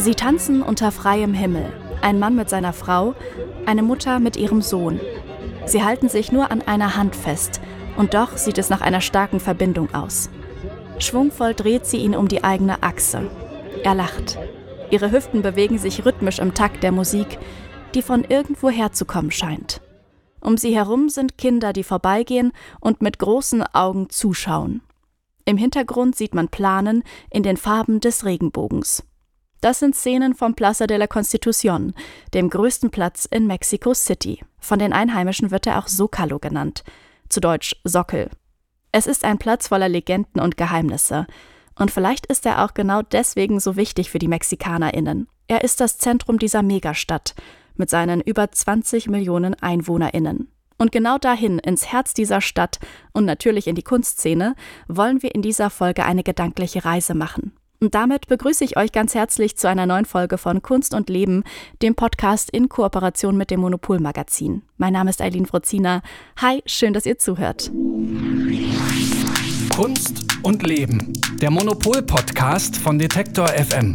Sie tanzen unter freiem Himmel. Ein Mann mit seiner Frau, eine Mutter mit ihrem Sohn. Sie halten sich nur an einer Hand fest und doch sieht es nach einer starken Verbindung aus. Schwungvoll dreht sie ihn um die eigene Achse. Er lacht. Ihre Hüften bewegen sich rhythmisch im Takt der Musik, die von irgendwoher zu kommen scheint. Um sie herum sind Kinder, die vorbeigehen und mit großen Augen zuschauen. Im Hintergrund sieht man Planen in den Farben des Regenbogens. Das sind Szenen vom Plaza de la Constitución, dem größten Platz in Mexico City. Von den Einheimischen wird er auch Zócalo genannt, zu Deutsch Sockel. Es ist ein Platz voller Legenden und Geheimnisse. Und vielleicht ist er auch genau deswegen so wichtig für die MexikanerInnen. Er ist das Zentrum dieser Megastadt mit seinen über 20 Millionen EinwohnerInnen. Und genau dahin, ins Herz dieser Stadt und natürlich in die Kunstszene, wollen wir in dieser Folge eine gedankliche Reise machen. Und damit begrüße ich euch ganz herzlich zu einer neuen Folge von Kunst und Leben, dem Podcast in Kooperation mit dem Monopol-Magazin. Mein Name ist Aylin Frozina. Hi, schön, dass ihr zuhört. Kunst und Leben, der Monopol-Podcast von Detektor FM.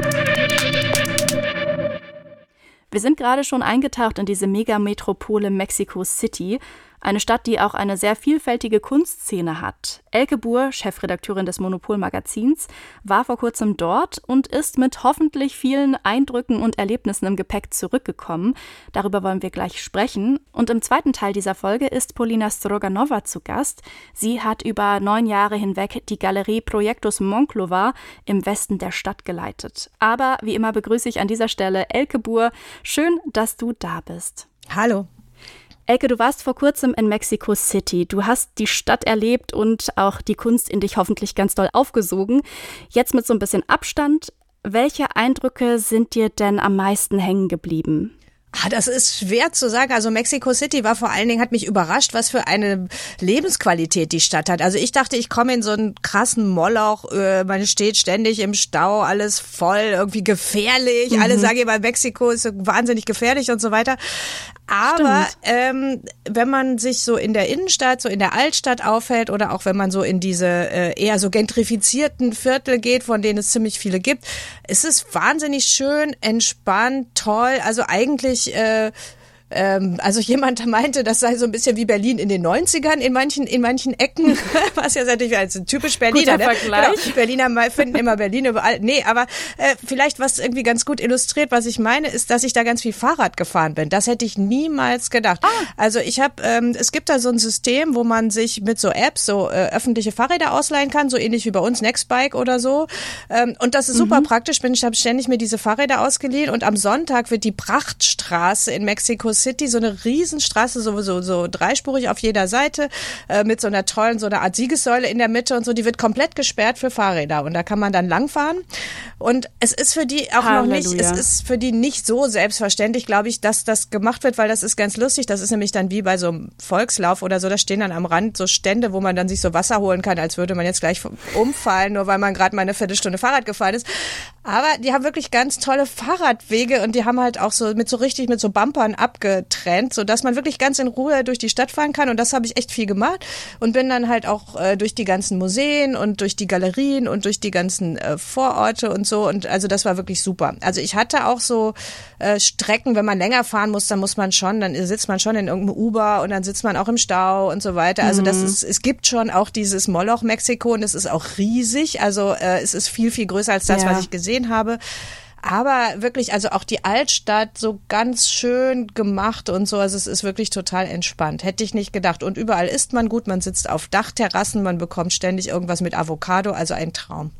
Wir sind gerade schon eingetaucht in diese Megametropole Mexico City, eine Stadt, die auch eine sehr vielfältige Kunstszene hat. Elke Buhr, Chefredakteurin des Monopol-Magazins, war vor kurzem dort und ist mit hoffentlich vielen Eindrücken und Erlebnissen im Gepäck zurückgekommen. Darüber wollen wir gleich sprechen. Und im zweiten Teil dieser Folge ist Polina Stroganova zu Gast. Sie hat über 9 Jahre hinweg die Galerie Proyectos Monclova im Westen der Stadt geleitet. Aber wie immer begrüße ich an dieser Stelle Elke Buhr. Schön, dass du da bist. Hallo. Elke, du warst vor kurzem in Mexico City. Du hast die Stadt erlebt und auch die Kunst in dich hoffentlich ganz doll aufgesogen. Jetzt mit so ein bisschen Abstand. Welche Eindrücke sind dir denn am meisten hängen geblieben? Das ist schwer zu sagen. Also Mexico City war vor allen Dingen, hat mich überrascht, was für eine Lebensqualität die Stadt hat. Also ich dachte, ich komme in so einen krassen Moloch, man steht ständig im Stau, alles voll, irgendwie gefährlich. Alle sagen immer, Mexiko ist so wahnsinnig gefährlich und so weiter. Aber wenn man sich so in der Innenstadt, so in der Altstadt aufhält oder auch wenn man so in diese eher so gentrifizierten Viertel geht, von denen es ziemlich viele gibt, ist es wahnsinnig schön, entspannt, toll. Also eigentlich also jemand meinte, das sei so ein bisschen wie Berlin in den 90ern in manchen Ecken, was ja natürlich als typisch Berliner, guter Vergleich. Genau. Berliner finden immer Berlin überall. Nee, aber vielleicht was irgendwie ganz gut illustriert, was ich meine, ist, dass ich da ganz viel Fahrrad gefahren bin. Das hätte ich niemals gedacht. Also ich habe, es gibt da so ein System, wo man sich mit so Apps so öffentliche Fahrräder ausleihen kann, so ähnlich wie bei uns Nextbike oder so. Und das ist super praktisch. Ich habe ständig mir diese Fahrräder ausgeliehen und am Sonntag wird die Prachtstraße in Mexico City, so eine Riesenstraße, so dreispurig auf jeder Seite, mit so einer tollen, so einer Art Siegessäule in der Mitte und so, die wird komplett gesperrt für Fahrräder und da kann man dann langfahren. Und es ist für die auch noch nicht, es ist für die nicht so selbstverständlich, glaube ich, dass das gemacht wird, weil das ist ganz lustig. Das ist nämlich dann wie bei so einem Volkslauf oder so, da stehen dann am Rand so Stände, wo man dann sich so Wasser holen kann, als würde man jetzt gleich umfallen, nur weil man gerade mal eine Viertelstunde Fahrrad gefahren ist. Aber die haben wirklich ganz tolle Fahrradwege und die haben halt auch so mit so Bumpern abgetrennt, so dass man wirklich ganz in Ruhe durch die Stadt fahren kann. Und das habe ich echt viel gemacht und bin dann halt auch durch die ganzen Museen und durch die Galerien und durch die ganzen Vororte und so. Und also das war wirklich super. Also ich hatte auch so Strecken, wenn man länger fahren muss, dann sitzt man schon in irgendeinem Uber und dann sitzt man auch im Stau und so weiter. Also es gibt schon auch dieses Moloch Mexiko und es ist auch riesig. Also es ist viel, viel größer als das, was ich gesehen habe. Aber wirklich, also auch die Altstadt so ganz schön gemacht und so, also es ist wirklich total entspannt. Hätte ich nicht gedacht. Und überall isst man gut, man sitzt auf Dachterrassen, man bekommt ständig irgendwas mit Avocado, also ein Traum.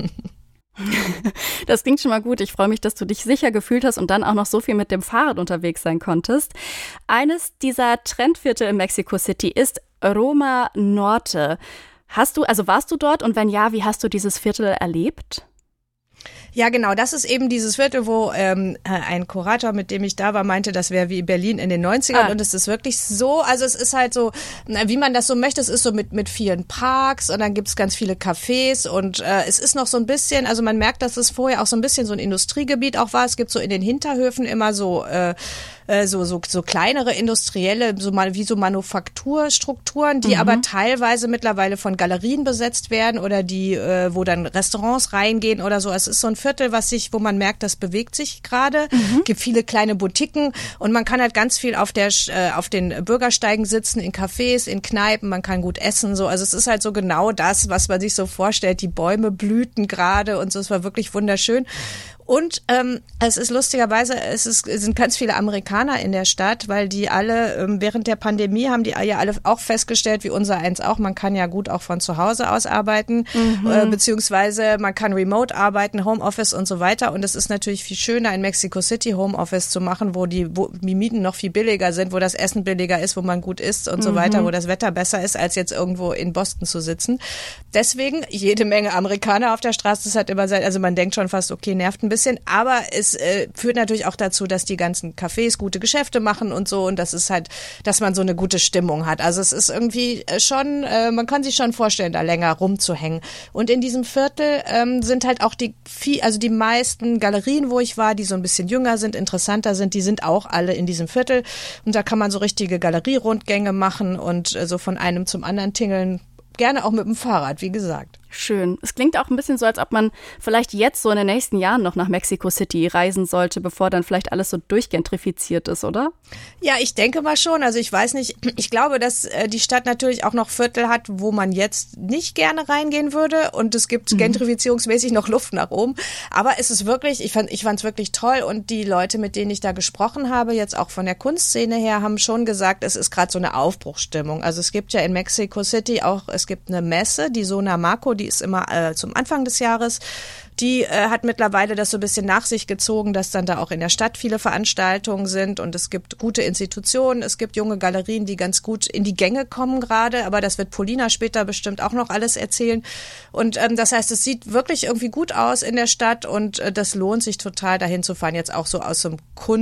Das klingt schon mal gut. Ich freue mich, dass du dich sicher gefühlt hast und dann auch noch so viel mit dem Fahrrad unterwegs sein konntest. Eines dieser Trendviertel in Mexico City ist Roma Norte. Warst du dort und wenn ja, wie hast du dieses Viertel erlebt? Ja, genau, das ist eben dieses Viertel, wo ein Kurator, mit dem ich da war, meinte, das wäre wie Berlin in den 90ern und es ist wirklich so, also es ist halt so, wie man das so möchte, es ist so mit vielen Parks und dann gibt's ganz viele Cafés und es ist noch so ein bisschen, also man merkt, dass es vorher auch so ein bisschen so ein Industriegebiet auch war, es gibt so in den Hinterhöfen immer so kleinere industrielle, wie so Manufakturstrukturen, die aber teilweise mittlerweile von Galerien besetzt werden oder die, wo dann Restaurants reingehen oder so. Es ist so ein Viertel, wo man merkt, das bewegt sich gerade. Gibt viele kleine Boutiquen und man kann halt ganz viel auf den Bürgersteigen sitzen, in Cafés, in Kneipen, man kann gut essen, so. Also es ist halt so genau das, was man sich so vorstellt. Die Bäume blühten gerade und so. Es war wirklich wunderschön. Und es ist lustigerweise, es sind ganz viele Amerikaner in der Stadt, weil die alle während der Pandemie haben die ja alle auch festgestellt, wie unser eins auch, man kann ja gut auch von zu Hause aus arbeiten, beziehungsweise man kann remote arbeiten, Homeoffice und so weiter. Und es ist natürlich viel schöner, in Mexico City Homeoffice zu machen, wo die Mieten noch viel billiger sind, wo das Essen billiger ist, wo man gut isst und so weiter, wo das Wetter besser ist, als jetzt irgendwo in Boston zu sitzen. Deswegen jede Menge Amerikaner auf der Straße. Das hat immer also man denkt schon fast, okay, nervt ein bisschen, aber es führt natürlich auch dazu, dass die ganzen Cafés gute Geschäfte machen und so, und das ist halt, dass man so eine gute Stimmung hat. Also es ist irgendwie schon, man kann sich schon vorstellen, da länger rumzuhängen. Und in diesem Viertel sind halt auch die meisten Galerien, wo ich war, die so ein bisschen jünger sind, interessanter sind, die sind auch alle in diesem Viertel, und da kann man so richtige Galerierundgänge machen und so von einem zum anderen tingeln, gerne auch mit dem Fahrrad, wie gesagt. Schön. Es klingt auch ein bisschen so, als ob man vielleicht jetzt so in den nächsten Jahren noch nach Mexico City reisen sollte, bevor dann vielleicht alles so durchgentrifiziert ist, oder? Ja, ich denke mal schon. Also ich weiß nicht, ich glaube, dass die Stadt natürlich auch noch Viertel hat, wo man jetzt nicht gerne reingehen würde, und es gibt gentrifizierungsmäßig noch Luft nach oben. Aber es ist wirklich, ich fand es wirklich toll, und die Leute, mit denen ich da gesprochen habe, jetzt auch von der Kunstszene her, haben schon gesagt, es ist gerade so eine Aufbruchsstimmung. Also es gibt ja in Mexico City es gibt eine Messe, die Sonamaco, die ist immer zum Anfang des Jahres. Die hat mittlerweile das so ein bisschen nach sich gezogen, dass dann da auch in der Stadt viele Veranstaltungen sind, und es gibt gute Institutionen, es gibt junge Galerien, die ganz gut in die Gänge kommen gerade, aber das wird Polina später bestimmt auch noch alles erzählen. Und das heißt, es sieht wirklich irgendwie gut aus in der Stadt, und das lohnt sich total, dahin zu fahren, jetzt auch so aus so einem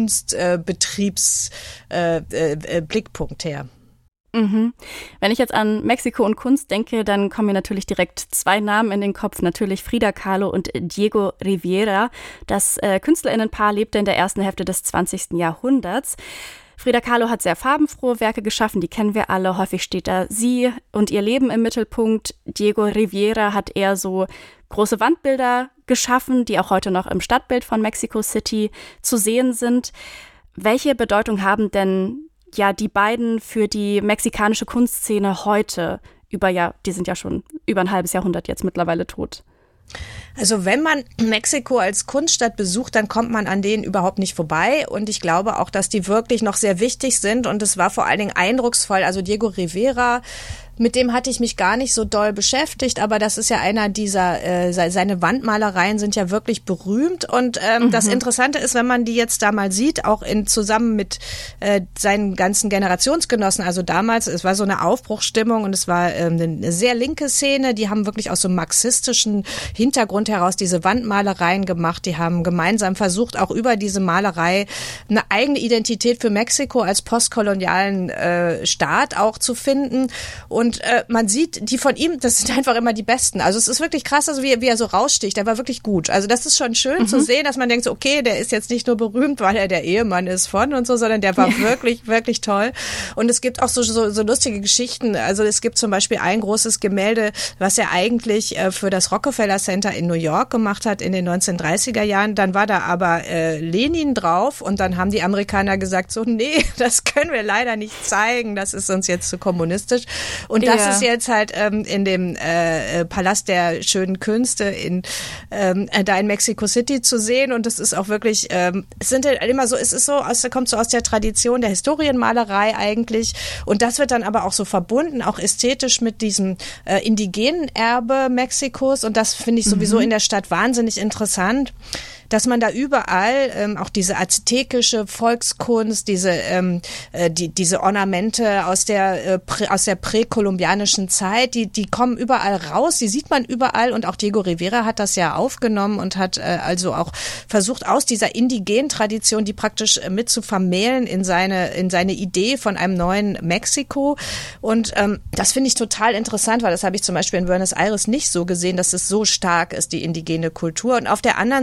Kunstbetriebsblickpunkt her. Wenn ich jetzt an Mexiko und Kunst denke, dann kommen mir natürlich direkt zwei Namen in den Kopf. Natürlich Frida Kahlo und Diego Rivera. Das KünstlerInnenpaar lebte in der ersten Hälfte des 20. Jahrhunderts. Frida Kahlo hat sehr farbenfrohe Werke geschaffen, die kennen wir alle. Häufig steht da sie und ihr Leben im Mittelpunkt. Diego Rivera hat eher so große Wandbilder geschaffen, die auch heute noch im Stadtbild von Mexico City zu sehen sind. Welche Bedeutung haben denn die beiden für die mexikanische Kunstszene heute? Die sind ja schon über ein halbes Jahrhundert jetzt mittlerweile tot. Also wenn man Mexiko als Kunststadt besucht, dann kommt man an denen überhaupt nicht vorbei, und ich glaube auch, dass die wirklich noch sehr wichtig sind, und es war vor allen Dingen eindrucksvoll. Also Diego Rivera, mit dem hatte ich mich gar nicht so doll beschäftigt, aber das ist ja einer dieser, seine Wandmalereien sind ja wirklich berühmt, und das Interessante ist, wenn man die jetzt da mal sieht, auch zusammen mit seinen ganzen Generationsgenossen, also damals, es war so eine Aufbruchsstimmung, und es war eine sehr linke Szene, die haben wirklich aus so einem marxistischen Hintergrund heraus diese Wandmalereien gemacht, die haben gemeinsam versucht, auch über diese Malerei eine eigene Identität für Mexiko als postkolonialen Staat auch zu finden. Und man sieht, die von ihm, das sind einfach immer die Besten. Also es ist wirklich krass, also wie er so raussticht. Der war wirklich gut. Also das ist schon schön zu sehen, dass man denkt, so, okay, der ist jetzt nicht nur berühmt, weil er der Ehemann ist von und so, sondern der war wirklich, wirklich toll. Und es gibt auch so lustige Geschichten. Also es gibt zum Beispiel ein großes Gemälde, was er eigentlich für das Rockefeller Center in New York gemacht hat in den 1930er Jahren. Dann war da aber Lenin drauf, und dann haben die Amerikaner gesagt, so, nee, das können wir leider nicht zeigen. Das ist uns jetzt zu kommunistisch. Und das ist jetzt halt in dem Palast der schönen Künste da in Mexico City zu sehen. Und das ist auch wirklich, es sind halt immer so, kommt so aus der Tradition der Historienmalerei eigentlich. Und das wird dann aber auch so verbunden, auch ästhetisch mit diesem indigenen Erbe Mexikos. Und das finde ich sowieso in der Stadt wahnsinnig interessant, dass man da überall auch diese aztekische Volkskunst, diese Ornamente aus der präkolumbianischen Zeit, die kommen überall raus, die sieht man überall, und auch Diego Rivera hat das ja aufgenommen und hat also auch versucht, aus dieser indigenen Tradition die praktisch mit zu vermählen in seine Idee von einem neuen Mexiko. Und das finde ich total interessant, weil das habe ich zum Beispiel in Buenos Aires nicht so gesehen, dass es so stark ist, die indigene Kultur. Und auf der anderen Seite frage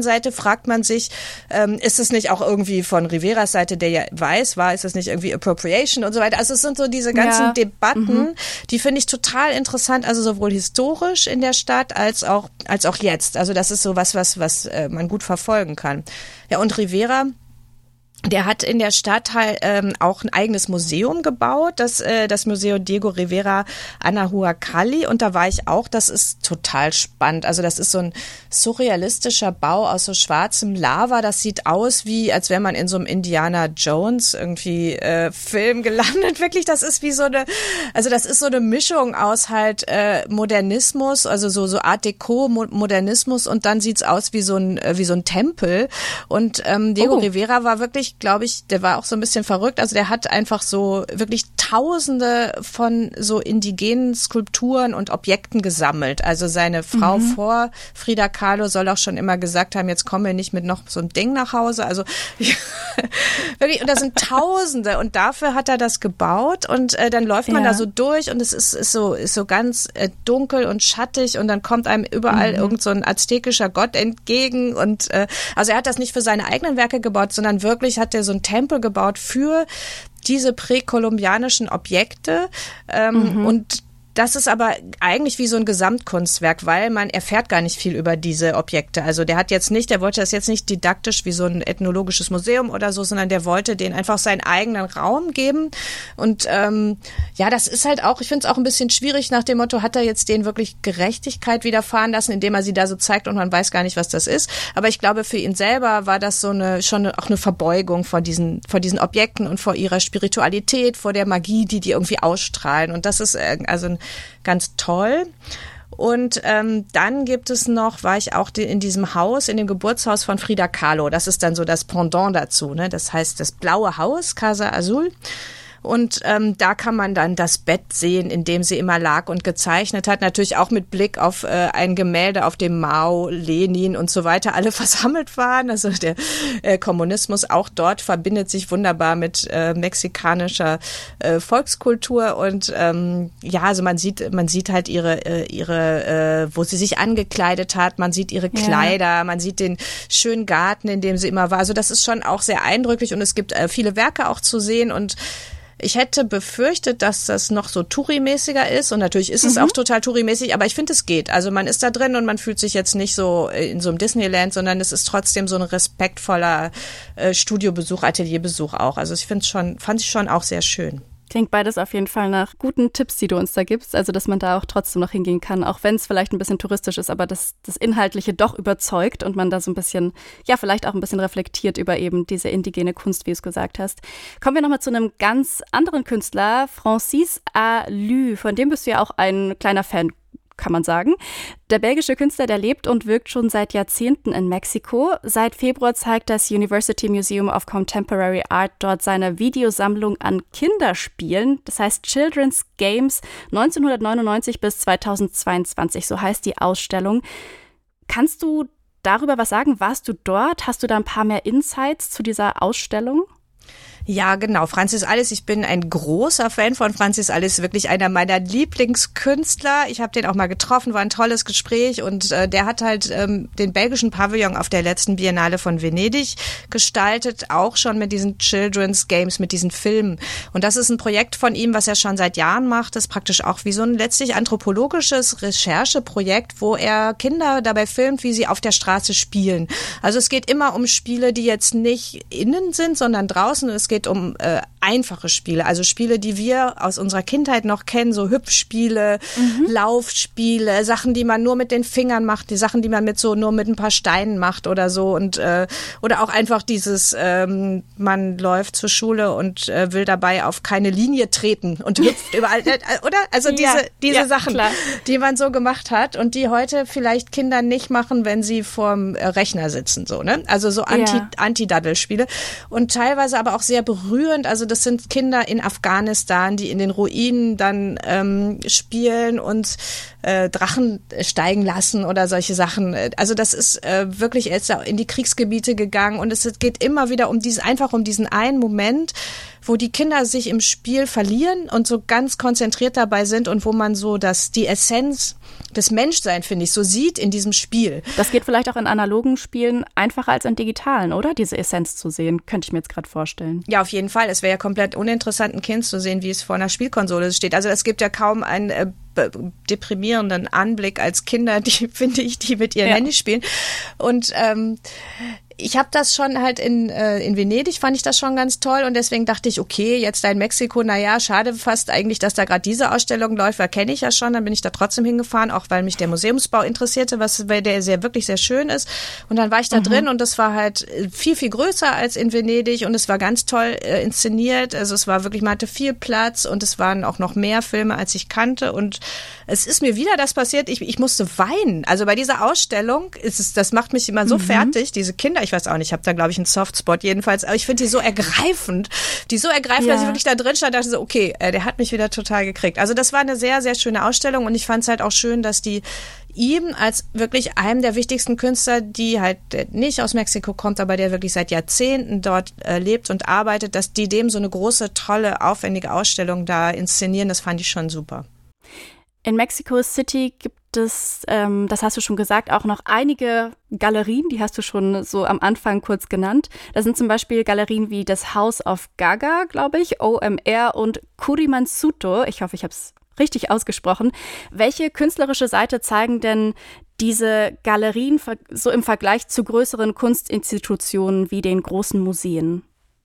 fragt man sich, ist es nicht auch irgendwie von Riveras Seite, der ja weiß, ist es nicht irgendwie Appropriation und so weiter. Also es sind so diese ganzen Debatten, die finde ich total interessant, also sowohl historisch in der Stadt als auch jetzt. Also das ist so was man gut verfolgen kann. Ja, und Rivera, der hat in der Stadt halt auch ein eigenes Museum gebaut, das Museo Diego Rivera Anahuacalli, und da war ich auch, das ist total spannend. Also das ist so ein surrealistischer Bau aus so schwarzem Lava, das sieht aus als wäre man in so einem Indiana Jones irgendwie Film gelandet. Wirklich, das ist wie so eine Mischung aus halt Modernismus, also so Art Deco Modernismus, und dann sieht's aus wie so ein Tempel. Und Diego Rivera war wirklich, glaube ich, der war auch so ein bisschen verrückt. Also der hat einfach so wirklich Tausende von so indigenen Skulpturen und Objekten gesammelt. Also seine Frau vor Frida Kahlo soll auch schon immer gesagt haben, jetzt kommen wir nicht mit noch so einem Ding nach Hause. Also wirklich, und das sind Tausende, und dafür hat er das gebaut, und dann läuft man da so durch, und es ist so ganz dunkel und schattig, und dann kommt einem überall irgend so ein aztekischer Gott entgegen, und also er hat das nicht für seine eigenen Werke gebaut, sondern wirklich hat er so einen Tempel gebaut für diese präkolumbianischen Objekte, und das ist aber eigentlich wie so ein Gesamtkunstwerk, weil man erfährt gar nicht viel über diese Objekte. Also der wollte das jetzt nicht didaktisch wie so ein ethnologisches Museum oder so, sondern der wollte denen einfach seinen eigenen Raum geben. Und das ist halt auch, ich finde es auch ein bisschen schwierig nach dem Motto, hat er jetzt denen wirklich Gerechtigkeit widerfahren lassen, indem er sie da so zeigt und man weiß gar nicht, was das ist. Aber ich glaube, für ihn selber war das auch eine Verbeugung vor diesen Objekten und vor ihrer Spiritualität, vor der Magie, die irgendwie ausstrahlen. Und das ist also ganz toll. Und dann gibt es noch, war ich auch in diesem Haus, in dem Geburtshaus von Frida Kahlo. Das ist dann so das Pendant dazu, ne? Das heißt das Blaue Haus, Casa Azul. Und da kann man dann das Bett sehen, in dem sie immer lag und gezeichnet hat. Natürlich auch mit Blick auf ein Gemälde, auf dem Mao, Lenin und so weiter alle versammelt waren. Also der Kommunismus auch dort verbindet sich wunderbar mit mexikanischer Volkskultur. Und also man sieht halt ihre wo sie sich angekleidet hat. Man sieht ihre Kleider, man sieht den schönen Garten, in dem sie immer war. Also das ist schon auch sehr eindrücklich, und es gibt viele Werke auch zu sehen, und ich hätte befürchtet, dass das noch so Touri-mäßiger ist, und natürlich ist es auch total Touri-mäßig, aber ich finde, es geht. Also man ist da drin und man fühlt sich jetzt nicht so in so einem Disneyland, sondern es ist trotzdem so ein respektvoller Studiobesuch, Atelierbesuch auch. Also fand ich schon auch sehr schön. Klingt beides auf jeden Fall nach guten Tipps, die du uns da gibst, also dass man da auch trotzdem noch hingehen kann, auch wenn es vielleicht ein bisschen touristisch ist, aber das Inhaltliche doch überzeugt und man da so ein bisschen, vielleicht auch ein bisschen reflektiert über eben diese indigene Kunst, wie du es gesagt hast. Kommen wir nochmal zu einem ganz anderen Künstler, Francis Allu, von dem bist du ja auch ein kleiner Fan, kann man sagen. Der belgische Künstler, der lebt und wirkt schon seit Jahrzehnten in Mexiko. Seit Februar zeigt das University Museum of Contemporary Art dort seine Videosammlung an Kinderspielen. Das heißt Children's Games 1999 bis 2022, so heißt die Ausstellung. Kannst du darüber was sagen? Warst du dort? Hast du da ein paar mehr Insights zu dieser Ausstellung? Ja, genau. Francis Allis, ich bin ein großer Fan von Francis Allis, wirklich einer meiner Lieblingskünstler. Ich habe den auch mal getroffen, war ein tolles Gespräch, und der hat halt den belgischen Pavillon auf der letzten Biennale von Venedig gestaltet, auch schon mit diesen Children's Games, mit diesen Filmen. Und das ist ein Projekt von ihm, was er schon seit Jahren macht. Das ist praktisch auch wie so ein letztlich anthropologisches Rechercheprojekt, wo er Kinder dabei filmt, wie sie auf der Straße spielen. Also es geht immer um Spiele, die jetzt nicht innen sind, sondern draußen. Es geht um einfache Spiele, also Spiele, die wir aus unserer Kindheit noch kennen, so Hüpfspiele, Laufspiele, Sachen, die man nur mit den Fingern macht, die Sachen, die man nur mit ein paar Steinen macht oder so, und oder auch einfach dieses, man läuft zur Schule und will dabei auf keine Linie treten und hüpft überall, oder? Also diese Sachen, klar, die man so gemacht hat und die heute vielleicht Kinder nicht machen, wenn sie vorm Rechner sitzen, so, ne? Also so Anti-Daddel-Spiele, und teilweise aber auch sehr berührend. Also das sind Kinder in Afghanistan, die in den Ruinen dann spielen und Drachen steigen lassen oder solche Sachen. Also das ist wirklich, er ist in die Kriegsgebiete gegangen, und es geht immer wieder um diesen einen Moment, wo die Kinder sich im Spiel verlieren und so ganz konzentriert dabei sind und wo man so die Essenz des Menschseins, finde ich, so sieht in diesem Spiel. Das geht vielleicht auch in analogen Spielen einfacher als in digitalen, oder? Diese Essenz zu sehen, könnte ich mir jetzt gerade vorstellen. Ja, auf jeden Fall. Es wäre ja komplett uninteressant, ein Kind zu sehen, wie es vor einer Spielkonsole steht. Also es gibt ja kaum einen deprimierenden Anblick als Kinder, die mit ihren Handys spielen. Und ich habe das schon halt in Venedig, fand ich das schon ganz toll und deswegen dachte ich, okay, jetzt da in Mexiko, naja, schade fast eigentlich, dass da gerade diese Ausstellung läuft, weil kenne ich ja schon, dann bin ich da trotzdem hingefahren, auch weil mich der Museumsbau interessierte, weil der wirklich sehr schön ist und dann war ich da drin und das war halt viel, viel größer als in Venedig und es war ganz toll inszeniert, also es war wirklich, man hatte viel Platz und es waren auch noch mehr Filme, als ich kannte und es ist mir wieder das passiert, ich musste weinen, also bei dieser Ausstellung, das macht mich immer so fertig, diese Kinder, ich weiß auch nicht, ich habe da, glaube ich, einen Softspot jedenfalls, aber ich finde die so ergreifend, dass ich wirklich da drin stand und dachte so, okay, der hat mich wieder total gekriegt. Also das war eine sehr, sehr schöne Ausstellung und ich fand es halt auch schön, dass die ihm als wirklich einem der wichtigsten Künstler, die halt nicht aus Mexiko kommt, aber der wirklich seit Jahrzehnten dort lebt und arbeitet, dass die dem so eine große, tolle, aufwendige Ausstellung da inszenieren, das fand ich schon super. In Mexico City gibt es, das hast du schon gesagt, auch noch einige Galerien, die hast du schon so am Anfang kurz genannt. Da sind zum Beispiel Galerien wie das House of Gaga, glaube ich, OMR und Kurimansuto. Ich hoffe, ich habe es richtig ausgesprochen. Welche künstlerische Seite zeigen denn diese Galerien so im Vergleich zu größeren Kunstinstitutionen wie den großen Museen?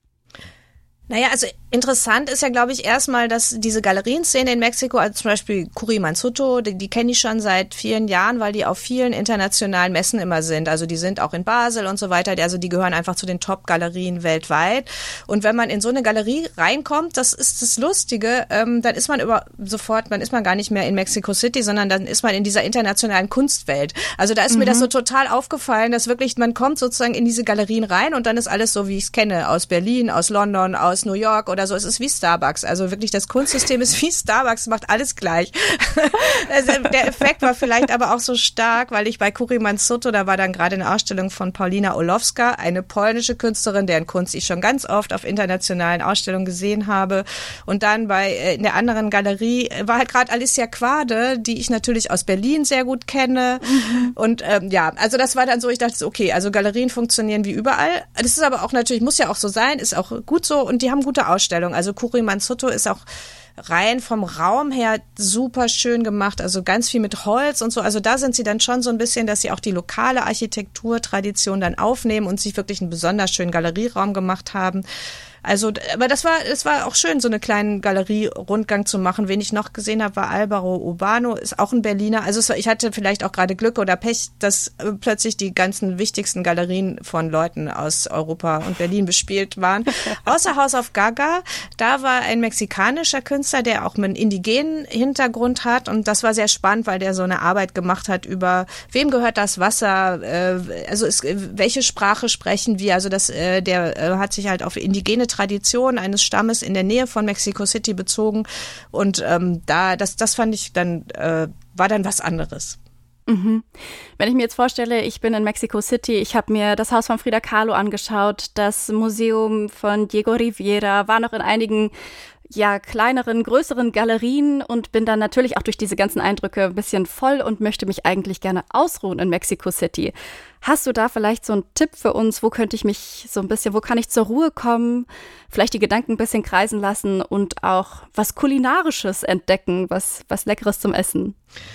Naja, also interessant ist ja, glaube ich, erstmal, dass diese Galerienszene in Mexiko, also zum Beispiel Kurimansuto, die kenne ich schon seit vielen Jahren, weil die auf vielen internationalen Messen immer sind. Also die sind auch in Basel und so weiter. Also die gehören einfach zu den Top-Galerien weltweit. Und wenn man in so eine Galerie reinkommt, das ist das Lustige, dann ist man ist man gar nicht mehr in Mexico City, sondern dann ist man in dieser internationalen Kunstwelt. Also da ist mir das so total aufgefallen, dass wirklich, man kommt sozusagen in diese Galerien rein und dann ist alles so, wie ich es kenne, aus Berlin, aus London, aus New York oder so. Es ist wie Starbucks. Also wirklich, das Kunstsystem ist wie Starbucks, macht alles gleich. Also der Effekt war vielleicht aber auch so stark, weil ich bei Kurimansuto, da war dann gerade eine Ausstellung von Paulina Orlowska, eine polnische Künstlerin, deren Kunst ich schon ganz oft auf internationalen Ausstellungen gesehen habe. Und dann in der anderen Galerie war halt gerade Alicia Quade, die ich natürlich aus Berlin sehr gut kenne. Und also das war dann so, ich dachte so, okay, also Galerien funktionieren wie überall. Das ist aber auch natürlich, muss ja auch so sein, ist auch gut so und die haben gute Ausstellungen. Also Kurimansuto ist auch rein vom Raum her super schön gemacht, also ganz viel mit Holz und so. Also da sind sie dann schon so ein bisschen, dass sie auch die lokale Architekturtradition dann aufnehmen und sich wirklich einen besonders schönen Galerieraum gemacht haben. Also, aber das war auch schön, so eine kleine Galerie-Rundgang zu machen. Wen ich noch gesehen habe, war Álvaro Urbano, ist auch ein Berliner. Also ich hatte vielleicht auch gerade Glück oder Pech, dass plötzlich die ganzen wichtigsten Galerien von Leuten aus Europa und Berlin bespielt waren. Außer House of Gaga, da war ein mexikanischer Künstler, der auch einen indigenen Hintergrund hat. Und das war sehr spannend, weil der so eine Arbeit gemacht hat über, wem gehört das Wasser, welche Sprache sprechen wir. Also der hat sich halt auf indigene Tradition eines Stammes in der Nähe von Mexico City bezogen und das fand ich dann, war dann was anderes. Mhm. Wenn ich mir jetzt vorstelle, ich bin in Mexico City, ich habe mir das Haus von Frida Kahlo angeschaut, das Museum von Diego Rivera, war noch in einigen kleineren, größeren Galerien und bin dann natürlich auch durch diese ganzen Eindrücke ein bisschen voll und möchte mich eigentlich gerne ausruhen in Mexico City. Hast du da vielleicht so einen Tipp für uns? Wo kann ich zur Ruhe kommen, vielleicht die Gedanken ein bisschen kreisen lassen und auch was Kulinarisches entdecken, was Leckeres zum Essen?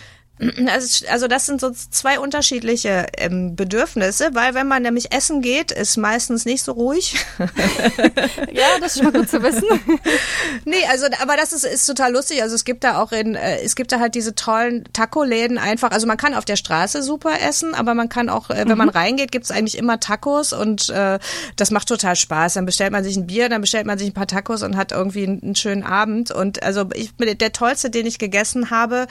Also das sind so zwei unterschiedliche Bedürfnisse, weil wenn man nämlich essen geht, ist meistens nicht so ruhig. Ja, das ist schon mal gut zu wissen. Nee, also aber das ist total lustig. Also es gibt da halt diese tollen Taco-Läden einfach. Also man kann auf der Straße super essen, aber man kann auch, wenn man reingeht, gibt es eigentlich immer Tacos und das macht total Spaß. Dann bestellt man sich ein Bier, dann bestellt man sich ein paar Tacos und hat irgendwie einen schönen Abend. Und also der tollste, den ich gegessen habe,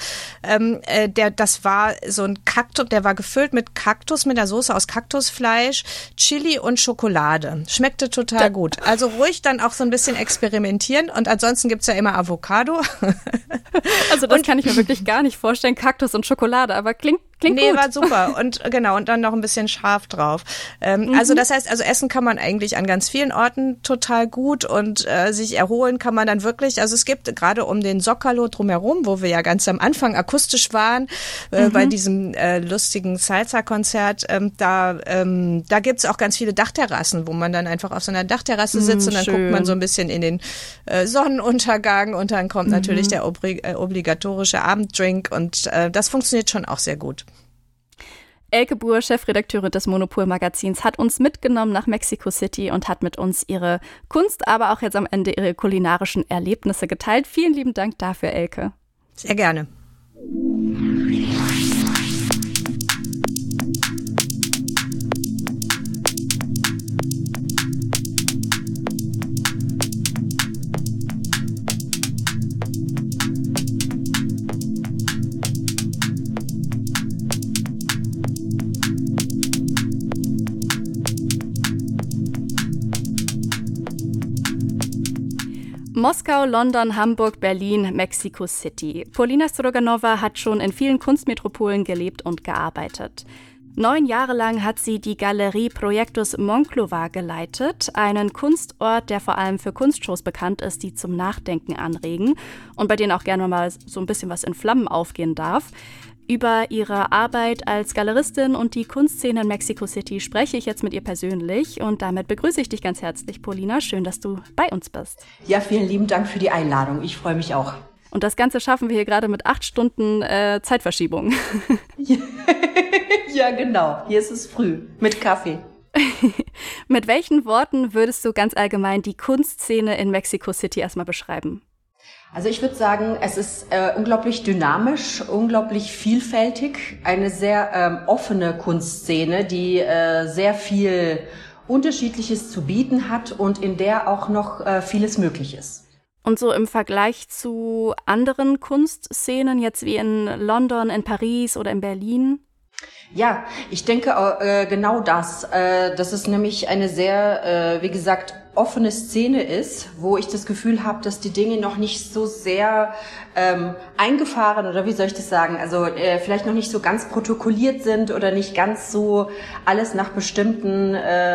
das war so ein Kaktus, der war gefüllt mit Kaktus, mit der Soße aus Kaktusfleisch, Chili und Schokolade. Schmeckte total gut. Also ruhig dann auch so ein bisschen experimentieren und ansonsten gibt's ja immer Avocado. Also das kann ich mir wirklich gar nicht vorstellen, Kaktus und Schokolade, aber klingt Klingt nee, gut. war super. Und genau, und dann noch ein bisschen scharf drauf. Also das heißt, also essen kann man eigentlich an ganz vielen Orten total gut und sich erholen kann man dann wirklich. Also es gibt gerade um den Zócalo drumherum, wo wir ja ganz am Anfang akustisch waren, bei diesem lustigen Salsa-Konzert, da gibt's auch ganz viele Dachterrassen, wo man dann einfach auf so einer Dachterrasse sitzt und dann schön. guckt man so ein bisschen in den Sonnenuntergang und dann kommt natürlich der obligatorische Abenddrink und das funktioniert schon auch sehr gut. Elke Buhr, Chefredakteurin des Monopol-Magazins, hat uns mitgenommen nach Mexico City und hat mit uns ihre Kunst, aber auch jetzt am Ende ihre kulinarischen Erlebnisse geteilt. Vielen lieben Dank dafür, Elke. Sehr gerne. Moskau, London, Hamburg, Berlin, Mexico City. Polina Stroganova hat schon in vielen Kunstmetropolen gelebt und gearbeitet. 9 Jahre lang hat sie die Galerie Proyectos Monclova geleitet, einen Kunstort, der vor allem für Kunstshows bekannt ist, die zum Nachdenken anregen und bei denen auch gerne mal so ein bisschen was in Flammen aufgehen darf. Über ihre Arbeit als Galeristin und die Kunstszene in Mexico City spreche ich jetzt mit ihr persönlich und damit begrüße ich dich ganz herzlich, Polina. Schön, dass du bei uns bist. Ja, vielen lieben Dank für die Einladung. Ich freue mich auch. Und das Ganze schaffen wir hier gerade mit 8 Stunden Zeitverschiebung. Ja, genau. Hier ist es früh mit Kaffee. Mit welchen Worten würdest du ganz allgemein die Kunstszene in Mexico City erstmal beschreiben? Also ich würde sagen, es ist unglaublich dynamisch, unglaublich vielfältig, eine sehr offene Kunstszene, die sehr viel Unterschiedliches zu bieten hat und in der auch noch vieles möglich ist. Und so im Vergleich zu anderen Kunstszenen, jetzt wie in London, in Paris oder in Berlin? Ja, ich denke genau das. Dass es nämlich eine sehr, wie gesagt, offene Szene ist, wo ich das Gefühl habe, dass die Dinge noch nicht so sehr eingefahren oder wie soll ich das sagen, also vielleicht noch nicht so ganz protokolliert sind oder nicht ganz so alles nach bestimmten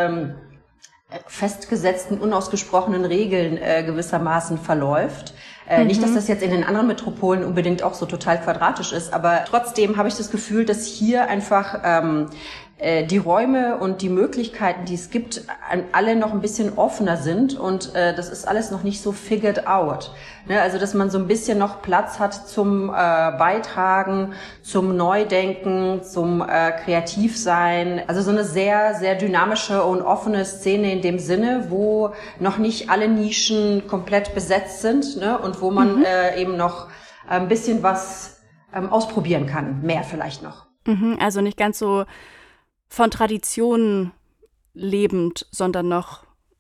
festgesetzten, unausgesprochenen Regeln gewissermaßen verläuft. Nicht, dass das jetzt in den anderen Metropolen unbedingt auch so total quadratisch ist, aber trotzdem habe ich das Gefühl, dass hier einfach die Räume und die Möglichkeiten, die es gibt, alle noch ein bisschen offener sind und das ist alles noch nicht so figured out. Ne? Also, dass man so ein bisschen noch Platz hat zum Beitragen, zum Neudenken, zum Kreativsein. Also so eine sehr, sehr dynamische und offene Szene in dem Sinne, wo noch nicht alle Nischen komplett besetzt sind, ne? Und wo man eben noch ein bisschen was ausprobieren kann. Mehr vielleicht noch. Also nicht ganz so von Traditionen lebend, sondern noch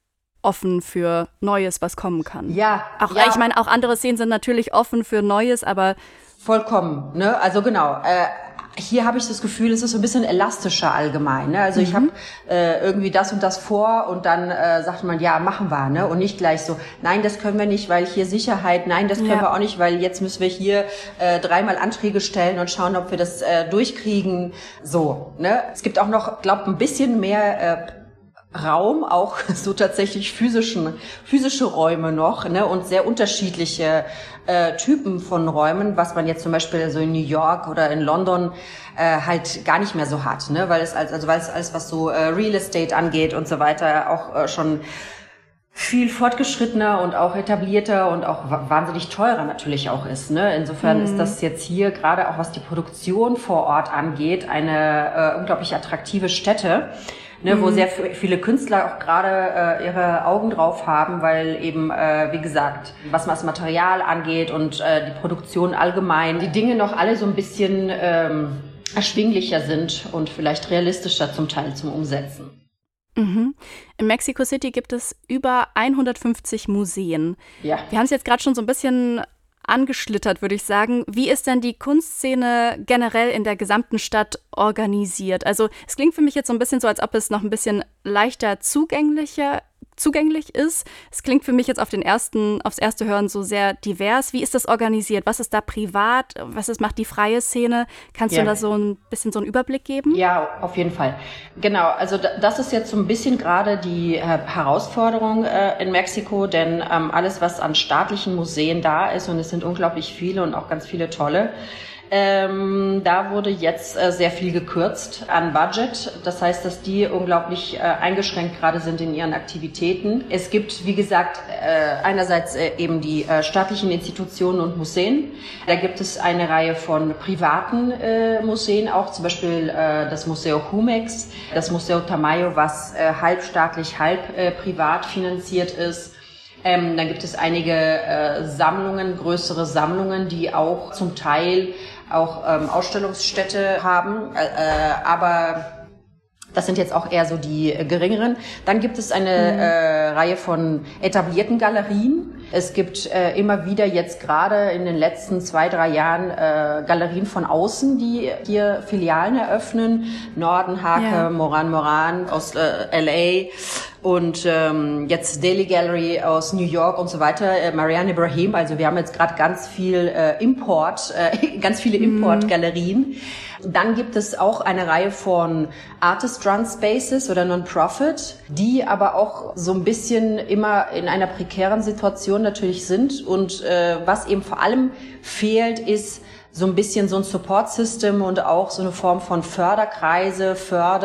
offen für Neues, was kommen kann. Ja. Ich meine, auch andere Szenen sind natürlich offen für Neues, aber vollkommen, ne? Also genau. Hier habe ich das Gefühl, es ist so ein bisschen elastischer allgemein. Ne? Also ich habe irgendwie das und das vor und dann sagt man, ja, machen wir. Ne? Und nicht gleich so, nein, das können wir nicht, weil hier Sicherheit, nein, das können wir auch nicht, weil jetzt müssen wir hier 3-mal Anträge stellen und schauen, ob wir das durchkriegen. So, ne? Es gibt auch noch, glaube ein bisschen mehr Raum, auch so tatsächlich physische Räume noch, ne, und sehr unterschiedliche Typen von Räumen, was man jetzt zum Beispiel so in New York oder in London halt gar nicht mehr so hat, ne, weil es alles, was so Real Estate angeht und so weiter, auch schon viel fortgeschrittener und auch etablierter und auch wahnsinnig teurer natürlich auch ist, ne. Insofern ist das jetzt hier gerade auch, was die Produktion vor Ort angeht, eine unglaublich attraktive Stätte. Ne, wo sehr viele Künstler auch gerade ihre Augen drauf haben, weil eben, wie gesagt, was das Material angeht und die Produktion allgemein, die Dinge noch alle so ein bisschen erschwinglicher sind und vielleicht realistischer zum Teil zum Umsetzen. In Mexico City gibt es über 150 Museen. Ja. Wir haben es jetzt gerade schon so ein bisschen angeschlittert, würde ich sagen. Wie ist denn die Kunstszene generell in der gesamten Stadt organisiert? Also es klingt für mich jetzt so ein bisschen so, als ob es noch ein bisschen leichter zugänglicher zugänglich ist. Es klingt für mich jetzt aufs erste Hören so sehr divers. Wie ist das organisiert? Was ist da privat? Macht die freie Szene? Kannst du da so ein bisschen so einen Überblick geben? Ja, auf jeden Fall. Genau, also das ist jetzt so ein bisschen gerade die Herausforderung in Mexiko, denn alles, was an staatlichen Museen da ist, und es sind unglaublich viele und auch ganz viele tolle, da wurde jetzt sehr viel gekürzt an Budget. Das heißt, dass die unglaublich eingeschränkt gerade sind in ihren Aktivitäten. Es gibt, wie gesagt, einerseits eben die staatlichen Institutionen und Museen. Da gibt es eine Reihe von privaten Museen, auch zum Beispiel das Museo Jumex, das Museo Tamayo, was halb staatlich, halb privat finanziert ist. Dann gibt es einige Sammlungen, größere Sammlungen, die auch zum Teil auch Ausstellungsstätte haben, aber das sind jetzt auch eher so die geringeren. Dann gibt es eine Reihe von etablierten Galerien. Es gibt immer wieder jetzt gerade in den letzten 2-3 Jahren Galerien von außen, die hier Filialen eröffnen. Nordenhake, Moran aus LA und jetzt Daily Gallery aus New York und so weiter. Marianne Ibrahim, also wir haben jetzt gerade ganz viel ganz viele Importgalerien. Dann gibt es auch eine Reihe von Artist-Run Spaces oder Non-Profit, die aber auch so ein bisschen immer in einer prekären Situation natürlich sind. Und was eben vor allem fehlt, ist so ein bisschen so ein Support-System und auch so eine Form von Förderkreise,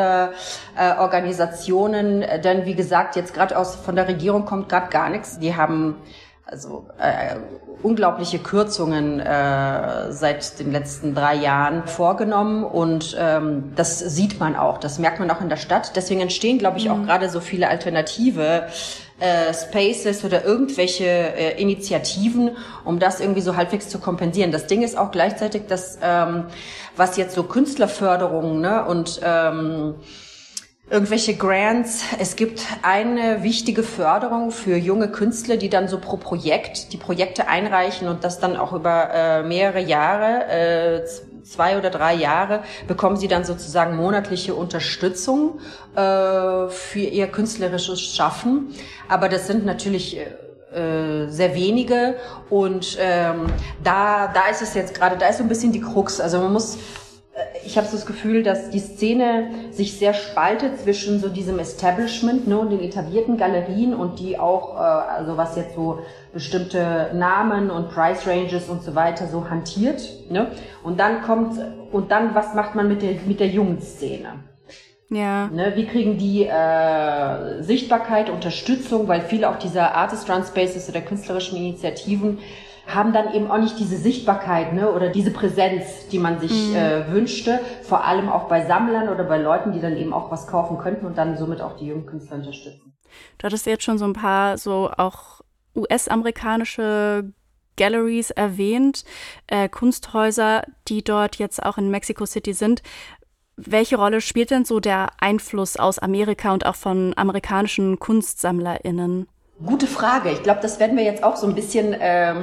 Förderorganisationen. Denn wie gesagt, jetzt gerade von der Regierung kommt gerade gar nichts. Die haben also unglaubliche Kürzungen seit den letzten 3 Jahren vorgenommen und das sieht man auch, das merkt man auch in der Stadt. Deswegen entstehen, glaube ich, auch gerade so viele alternative Spaces oder irgendwelche Initiativen, um das irgendwie so halbwegs zu kompensieren. Das Ding ist auch gleichzeitig, dass was jetzt so Künstlerförderungen, ne, und irgendwelche Grants. Es gibt eine wichtige Förderung für junge Künstler, die dann so pro Projekt die Projekte einreichen und das dann auch über mehrere Jahre, 2 oder 3 Jahre, bekommen sie dann sozusagen monatliche Unterstützung für ihr künstlerisches Schaffen. Aber das sind natürlich sehr wenige und da ist es jetzt gerade, da ist so ein bisschen die Krux. Also ich habe so das Gefühl, dass die Szene sich sehr spaltet zwischen so diesem Establishment, ne, und den etablierten Galerien und die auch, also was jetzt so bestimmte Namen und Price Ranges und so weiter so hantiert, ne? Und dann was macht man mit der jungen Szene? Ja. Ne, wie kriegen die Sichtbarkeit, Unterstützung, weil viele auch dieser Artist-Run Spaces oder künstlerischen Initiativen haben dann eben auch nicht diese Sichtbarkeit, ne, oder diese Präsenz, die man sich wünschte, vor allem auch bei Sammlern oder bei Leuten, die dann eben auch was kaufen könnten und dann somit auch die jungen Künstler unterstützen. Du hattest jetzt schon so ein paar so auch US-amerikanische Galleries erwähnt, Kunsthäuser, die dort jetzt auch in Mexico City sind. Welche Rolle spielt denn so der Einfluss aus Amerika und auch von amerikanischen KunstsammlerInnen? Gute Frage. Ich glaube, das werden wir jetzt auch so ein bisschen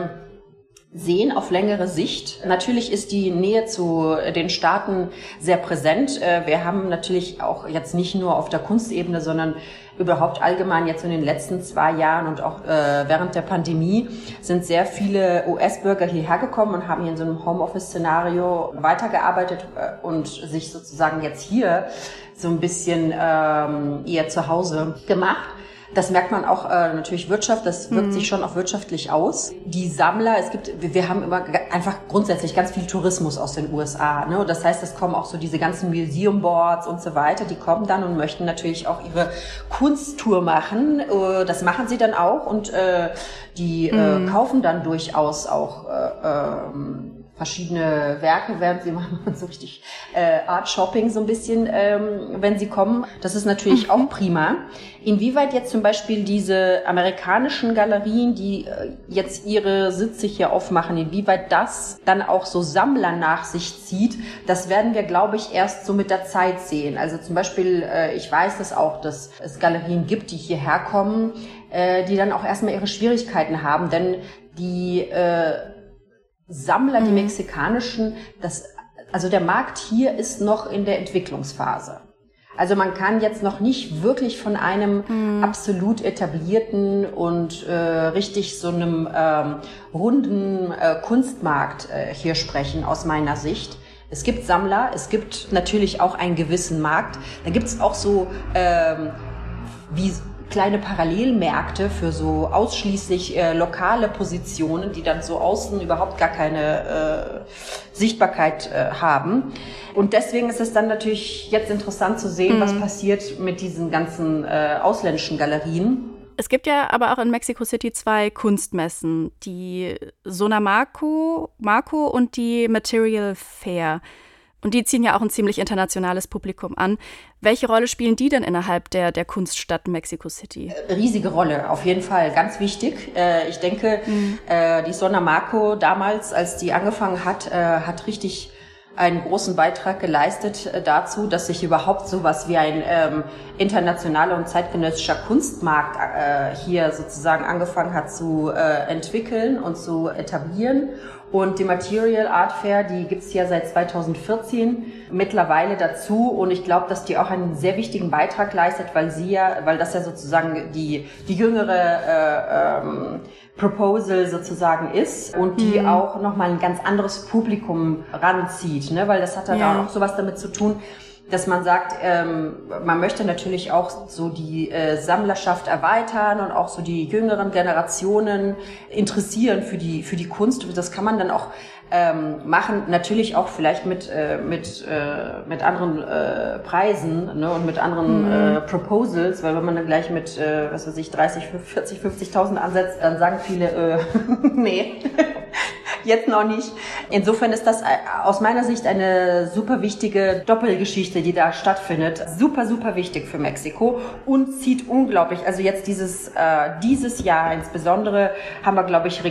sehen auf längere Sicht. Natürlich ist die Nähe zu den Staaten sehr präsent. Wir haben natürlich auch jetzt nicht nur auf der Kunstebene, sondern überhaupt allgemein jetzt in den letzten 2 Jahren und auch während der Pandemie sind sehr viele US-Bürger hierher gekommen und haben hier in so einem Homeoffice-Szenario weitergearbeitet und sich sozusagen jetzt hier so ein bisschen eher zu Hause gemacht. Das merkt man auch natürlich Wirtschaft, das wirkt sich schon auch wirtschaftlich aus. Die Sammler, wir haben immer einfach grundsätzlich ganz viel Tourismus aus den USA, ne? Und das heißt, es kommen auch so diese ganzen Museum Boards und so weiter, die kommen dann und möchten natürlich auch ihre Kunsttour machen. Das machen sie dann auch und die kaufen dann durchaus auch verschiedene Werke, während sie machen so richtig Art Shopping so ein bisschen, wenn sie kommen. Das ist natürlich auch prima. Inwieweit jetzt zum Beispiel diese amerikanischen Galerien, die jetzt ihre Sitze hier aufmachen, inwieweit das dann auch so Sammler nach sich zieht, das werden wir, glaube ich, erst so mit der Zeit sehen. Also zum Beispiel, ich weiß das auch, dass es Galerien gibt, die hierher kommen, die dann auch erstmal ihre Schwierigkeiten haben, denn die Sammler, die mexikanischen, also der Markt hier ist noch in der Entwicklungsphase. Also man kann jetzt noch nicht wirklich von einem absolut etablierten und richtig so einem runden Kunstmarkt hier sprechen, aus meiner Sicht. Es gibt Sammler, es gibt natürlich auch einen gewissen Markt. Da gibt es auch so wie kleine Parallelmärkte für so ausschließlich lokale Positionen, die dann so außen überhaupt gar keine Sichtbarkeit haben. Und deswegen ist es dann natürlich jetzt interessant zu sehen, was passiert mit diesen ganzen ausländischen Galerien. Es gibt ja aber auch in Mexico City 2 Kunstmessen, die Sonamarco und die Material Fair. Und die ziehen ja auch ein ziemlich internationales Publikum an. Welche Rolle spielen die denn innerhalb der Kunststadt Mexico City? Riesige Rolle, auf jeden Fall, ganz wichtig. Ich denke, die Sonamarco damals, als die angefangen hat, hat richtig einen großen Beitrag geleistet dazu, dass sich überhaupt sowas wie ein internationaler und zeitgenössischer Kunstmarkt hier sozusagen angefangen hat zu entwickeln und zu etablieren. Und die Material Art Fair, die gibt's ja seit 2014 mittlerweile dazu. Und ich glaube, dass die auch einen sehr wichtigen Beitrag leistet, weil das ja sozusagen die jüngere Proposal sozusagen ist und die auch nochmal ein ganz anderes Publikum ranzieht, ne? Weil das hat dann auch sowas damit zu tun, dass man sagt, man möchte natürlich auch so die Sammlerschaft erweitern und auch so die jüngeren Generationen interessieren für die Kunst. Das kann man dann auch machen, natürlich auch vielleicht mit anderen Preisen, ne, und mit anderen Proposals, weil wenn man dann gleich mit 30, 40, 50.000 ansetzt, dann sagen viele, nee. Jetzt noch nicht. Insofern ist das aus meiner Sicht eine super wichtige Doppelgeschichte, die da stattfindet. Super, super wichtig für Mexiko und zieht unglaublich. Also jetzt dieses Jahr insbesondere haben wir, glaube ich,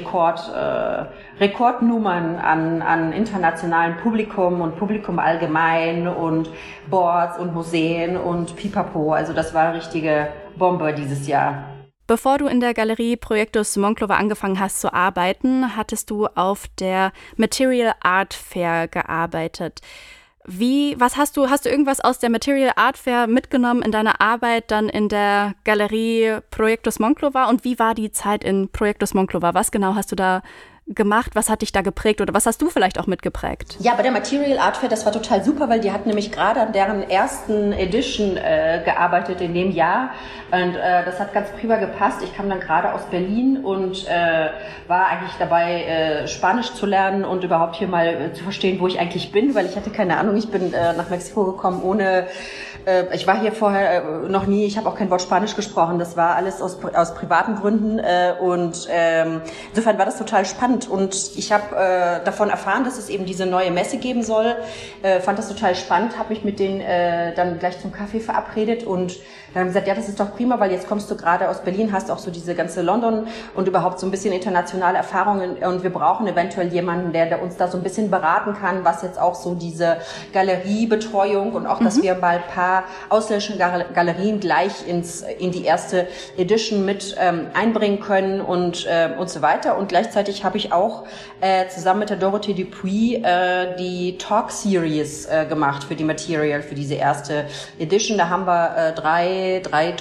Rekordnummern an internationalem Publikum und Publikum allgemein und Boards und Museen und Pipapo. Also das war eine richtige Bombe dieses Jahr. Bevor du in der Galerie Proyectos Monclova angefangen hast zu arbeiten, hattest du auf der Material Art Fair gearbeitet. Hast du irgendwas aus der Material Art Fair mitgenommen in deiner Arbeit dann in der Galerie Proyectos Monclova? Und wie war die Zeit in Proyectos Monclova? Was genau hast du da gemacht? Was hat dich da geprägt oder was hast du vielleicht auch mitgeprägt? Ja, bei der Material Art Fair, das war total super, weil die hat nämlich gerade an deren ersten Edition gearbeitet in dem Jahr und das hat ganz prima gepasst. Ich kam dann gerade aus Berlin und war eigentlich dabei, Spanisch zu lernen und überhaupt hier mal zu verstehen, wo ich eigentlich bin, weil ich hatte keine Ahnung, ich bin nach Mexiko gekommen ich war hier vorher noch nie, ich habe auch kein Wort Spanisch gesprochen, das war alles aus privaten Gründen und insofern war das total spannend und ich habe davon erfahren, dass es eben diese neue Messe geben soll, fand das total spannend, habe mich mit denen dann gleich zum Kaffee verabredet und dann haben gesagt, ja, das ist doch prima, weil jetzt kommst du gerade aus Berlin, hast auch so diese ganze London und überhaupt so ein bisschen internationale Erfahrungen und wir brauchen eventuell jemanden, der uns da so ein bisschen beraten kann, was jetzt auch so diese Galeriebetreuung und auch, dass wir mal ein paar ausländische Galerien gleich in die erste Edition mit einbringen können und so weiter. Und gleichzeitig habe ich auch zusammen mit der Dorothée Dupuis die Talk Series gemacht für die Material, für diese erste Edition. Da haben wir drei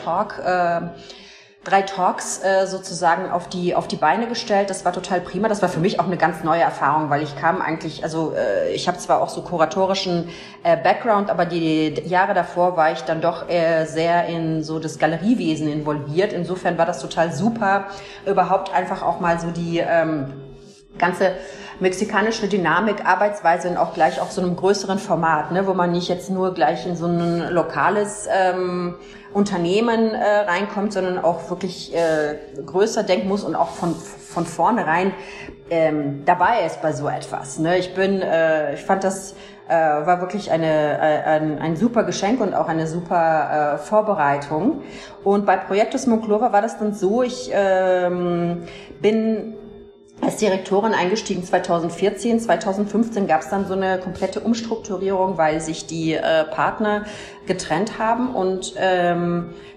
Talks sozusagen auf die Beine gestellt. Das war total prima. Das war für mich auch eine ganz neue Erfahrung, weil ich kam eigentlich, ich habe zwar auch so kuratorischen Background, aber die Jahre davor war ich dann doch sehr in so das Galeriewesen involviert. Insofern war das total super, überhaupt einfach auch mal so die ganze mexikanische Dynamik, Arbeitsweise und auch gleich auf so einem größeren Format, ne, wo man nicht jetzt nur gleich in so ein lokales Unternehmen reinkommt, sondern auch wirklich größer denken muss und auch von vornherein dabei ist bei so etwas. Ne? Ich fand das war wirklich ein super Geschenk und auch eine super Vorbereitung. Und bei Proyectos Monclova war das dann so, ich bin als Direktorin eingestiegen 2014. 2015 gab es dann so eine komplette Umstrukturierung, weil sich die Partner getrennt haben und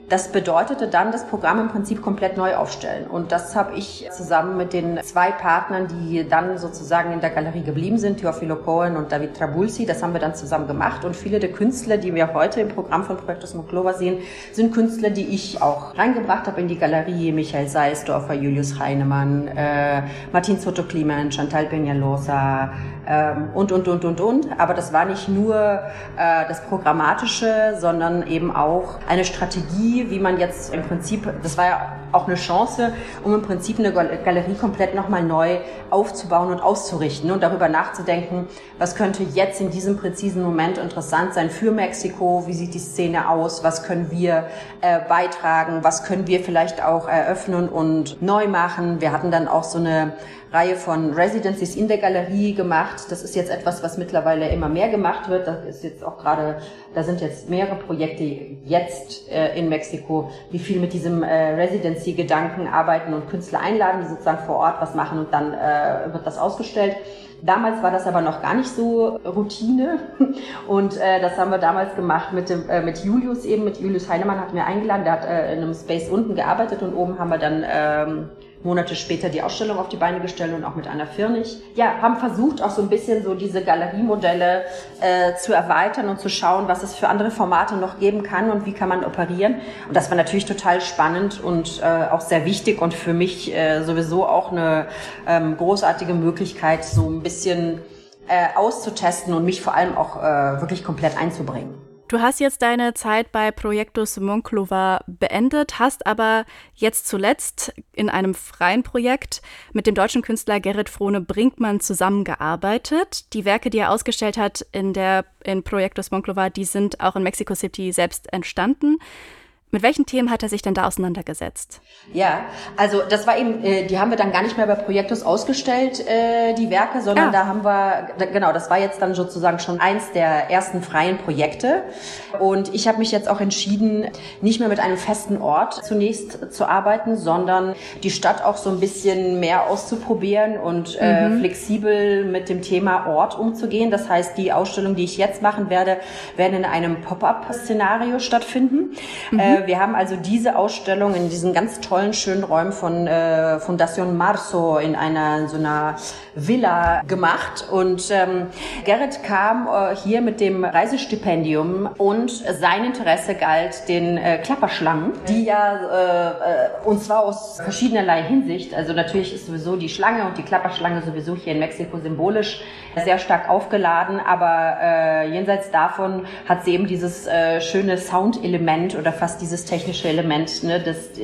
Das bedeutete dann das Programm im Prinzip komplett neu aufstellen. Und das habe ich zusammen mit den 2 Partnern, die dann sozusagen in der Galerie geblieben sind, Teofilo Cohen und David Trabulsi, das haben wir dann zusammen gemacht. Und viele der Künstler, die wir heute im Programm von Proyectos Monclova sehen, sind Künstler, die ich auch reingebracht habe in die Galerie. Michael Seisdorfer, Julius Heinemann, Martin Soto-Kliment, Chantal Peñalosa und. Aber das war nicht nur das Programmatische, sondern eben auch eine Strategie, wie man jetzt im Prinzip, das war ja auch eine Chance, um im Prinzip eine Galerie komplett nochmal neu aufzubauen und auszurichten und darüber nachzudenken, was könnte jetzt in diesem präzisen Moment interessant sein für Mexiko, wie sieht die Szene aus, was können wir beitragen, was können wir vielleicht auch eröffnen und neu machen. Wir hatten dann auch so eine Reihe von Residencies in der Galerie gemacht. Das ist jetzt etwas, was mittlerweile immer mehr gemacht wird. Das ist jetzt auch gerade, da sind jetzt mehrere Projekte jetzt in Mexiko, die viel mit diesem Residency-Gedanken arbeiten und Künstler einladen, die sozusagen vor Ort was machen und dann wird das ausgestellt. Damals war das aber noch gar nicht so Routine und das haben wir damals gemacht mit Julius eben, mit Julius Heinemann hatten wir eingeladen, der hat in einem Space unten gearbeitet und oben haben wir dann Monate später die Ausstellung auf die Beine gestellt und auch mit Anna Firnig. Ja, haben versucht auch so ein bisschen so diese Galeriemodelle zu erweitern und zu schauen, was es für andere Formate noch geben kann und wie kann man operieren. Und das war natürlich total spannend und auch sehr wichtig und für mich sowieso auch eine großartige Möglichkeit, so ein bisschen auszutesten und mich vor allem auch wirklich komplett einzubringen. Du hast jetzt deine Zeit bei Proyectos Monclova beendet, hast aber jetzt zuletzt in einem freien Projekt mit dem deutschen Künstler Gerrit Frohne-Brinkmann zusammengearbeitet. Die Werke, die er ausgestellt hat in Proyectos Monclova, die sind auch in Mexico City selbst entstanden. Mit welchen Themen hat er sich denn da auseinandergesetzt? Ja, also das war eben, die haben wir dann gar nicht mehr bei Proyectos ausgestellt, die Werke, sondern da haben wir, genau, das war jetzt dann sozusagen schon eins der ersten freien Projekte. Und ich habe mich jetzt auch entschieden, nicht mehr mit einem festen Ort zunächst zu arbeiten, sondern die Stadt auch so ein bisschen mehr auszuprobieren und flexibel mit dem Thema Ort umzugehen. Das heißt, die Ausstellung, die ich jetzt machen werde, werden in einem Pop-up-Szenario stattfinden. Wir haben also diese Ausstellung in diesen ganz tollen, schönen Räumen von Fundación Marzo in so einer Villa gemacht. Und Gerrit kam hier mit dem Reisestipendium und sein Interesse galt den Klapperschlangen, die ja, und zwar aus verschiedenerlei Hinsicht, also natürlich ist sowieso die Schlange und die Klapperschlange sowieso hier in Mexiko symbolisch sehr stark aufgeladen, aber jenseits davon hat sie eben dieses schöne Soundelement oder fast dieses technische Element, ne,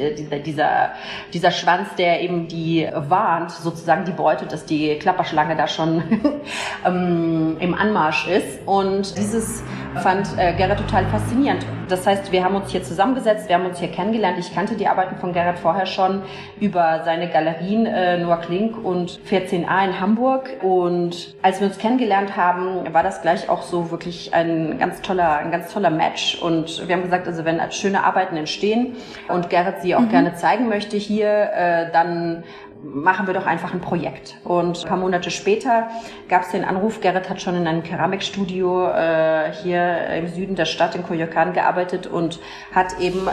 dieser Schwanz, der eben die warnt, sozusagen die Beute, dass die Klapperschlange da schon im Anmarsch ist. Und dieses fand Gerrit total faszinierend. Das heißt, wir haben uns hier zusammengesetzt, wir haben uns hier kennengelernt. Ich kannte die Arbeiten von Gerrit vorher schon über seine Galerien Noah Klink und 14a in Hamburg. Und als wir uns kennengelernt haben, war das gleich auch so wirklich ein ganz toller Match. Und wir haben gesagt, also wenn schöne Arbeiten entstehen und Gerrit sie auch gerne zeigen möchte hier, dann machen wir doch einfach ein Projekt. Und ein paar Monate später gab es den Anruf, Gerrit hat schon in einem Keramikstudio hier im Süden der Stadt in Coyoacán gearbeitet und hat eben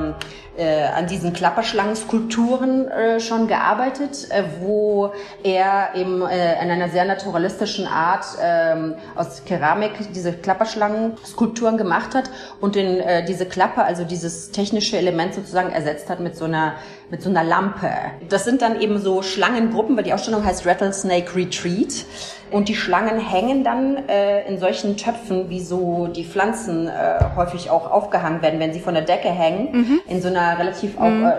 an diesen Klapperschlangenskulpturen schon gearbeitet, wo er eben in einer sehr naturalistischen Art aus Keramik diese Klapperschlangenskulpturen gemacht hat und diese Klappe, also dieses technische Element sozusagen ersetzt hat mit so einer Lampe. Das sind dann eben so Schlangengruppen, weil die Ausstellung heißt Rattlesnake Retreat. Und die Schlangen hängen dann in solchen Töpfen, wie so die Pflanzen häufig auch aufgehangen werden, wenn sie von der Decke hängen, in so einer relativ auch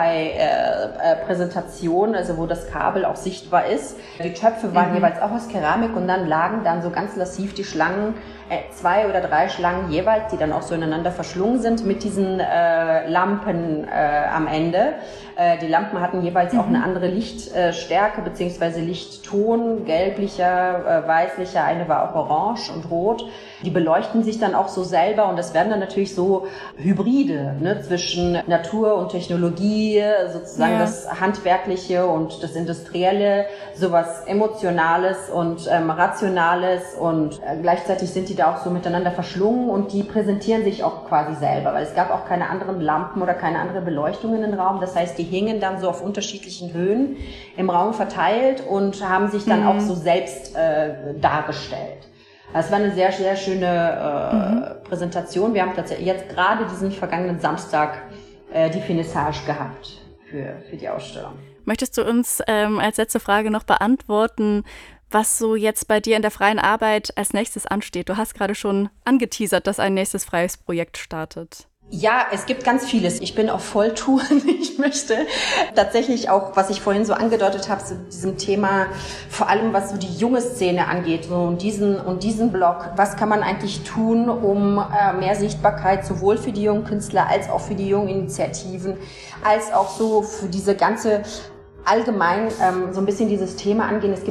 Lo-Fi-Präsentation, also wo das Kabel auch sichtbar ist. Die Töpfe waren jeweils auch aus Keramik und dann lagen dann so ganz lassiv die Schlangen, 2 oder 3 Schlangen jeweils, die dann auch so ineinander verschlungen sind, mit diesen Lampen am Ende. Die Lampen hatten jeweils auch eine andere Lichtstärke bzw. Lichtton, gelblicher, weißliche, eine war auch orange und rot. Die beleuchten sich dann auch so selber und das werden dann natürlich so Hybride, ne, zwischen Natur und Technologie, sozusagen das Handwerkliche und das Industrielle, sowas Emotionales und Rationales und gleichzeitig sind die da auch so miteinander verschlungen und die präsentieren sich auch quasi selber, weil es gab auch keine anderen Lampen oder keine andere Beleuchtung in den Raum. Das heißt, die hingen dann so auf unterschiedlichen Höhen im Raum verteilt und haben sich dann auch so selbst dargestellt. Es war eine sehr, sehr schöne Präsentation. Wir haben tatsächlich jetzt gerade diesen vergangenen Samstag die Finissage gehabt für die Ausstellung. Möchtest du uns als letzte Frage noch beantworten, was so jetzt bei dir in der freien Arbeit als nächstes ansteht? Du hast gerade schon angeteasert, dass ein nächstes freies Projekt startet. Ja, es gibt ganz vieles. Ich bin auf Volltouren. Ich möchte tatsächlich auch, was ich vorhin so angedeutet habe, zu diesem Thema, vor allem was so die junge Szene angeht, so und diesen Blog. Was kann man eigentlich tun, um mehr Sichtbarkeit sowohl für die jungen Künstler als auch für die jungen Initiativen, als auch so für diese ganze allgemein so ein bisschen dieses Thema angehen. Es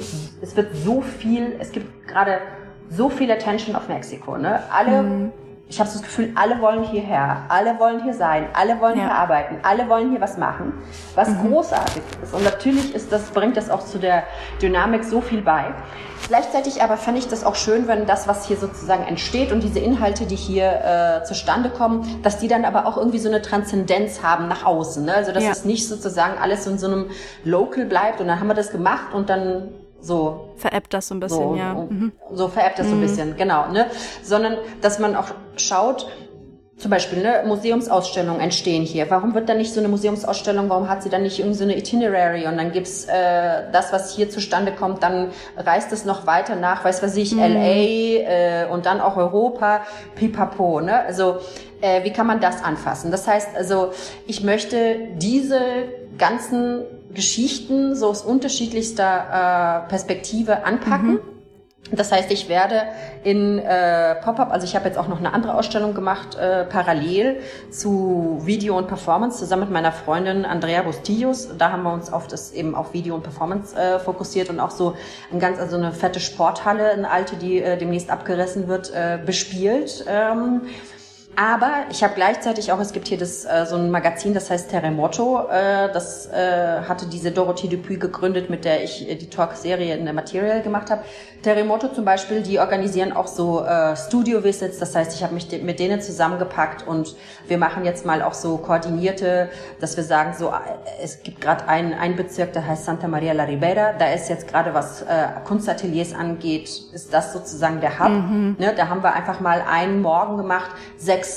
gibt gerade so viel Attention auf Mexiko, ne? Ich habe so das Gefühl, alle wollen hierher, alle wollen hier sein, alle wollen hier arbeiten, alle wollen hier was machen, was großartig ist. Und natürlich bringt das auch zu der Dynamik so viel bei. Gleichzeitig aber fand ich das auch schön, wenn das, was hier sozusagen entsteht und diese Inhalte, die hier zustande kommen, dass die dann aber auch irgendwie so eine Transzendenz haben nach außen. Ne? Also dass es nicht sozusagen alles in so einem Local bleibt und dann haben wir das gemacht und dann so veräppt das so ein bisschen, So veräppt das so ein bisschen, genau, ne? Sondern, dass man auch schaut, zum Beispiel, ne, Museumsausstellungen entstehen hier. Warum wird da nicht so eine Museumsausstellung, warum hat sie dann nicht irgendwie so eine Itinerary und dann gibt's das, was hier zustande kommt, dann reist es noch weiter nach, LA und dann auch Europa, pipapo, ne? Also, wie kann man das anfassen? Das heißt, also, ich möchte diese ganzen Geschichten so aus unterschiedlichster Perspektive anpacken. Das heißt, ich werde in Pop-up, also ich habe jetzt auch noch eine andere Ausstellung gemacht, parallel zu Video und Performance, zusammen mit meiner Freundin Andrea Bustillos. Da haben wir uns auf Video und Performance fokussiert und auch so eine fette Sporthalle, eine alte, die demnächst abgerissen wird, bespielt. Aber ich habe gleichzeitig auch, es gibt hier so ein Magazin, das heißt Terremoto. Das hatte diese Dorothée Dupuy gegründet, mit der ich die Talk-Serie in der Material gemacht habe. Terremoto zum Beispiel, die organisieren auch so Studio-Visits. Das heißt, ich habe mich mit denen zusammengepackt und wir machen jetzt mal auch so koordinierte, dass wir sagen, so es gibt gerade einen Bezirk, der heißt Santa Maria la Ribera. Da ist jetzt gerade, was Kunstateliers angeht, ist das sozusagen der Hub. Ne, da haben wir einfach mal einen Morgen gemacht, 6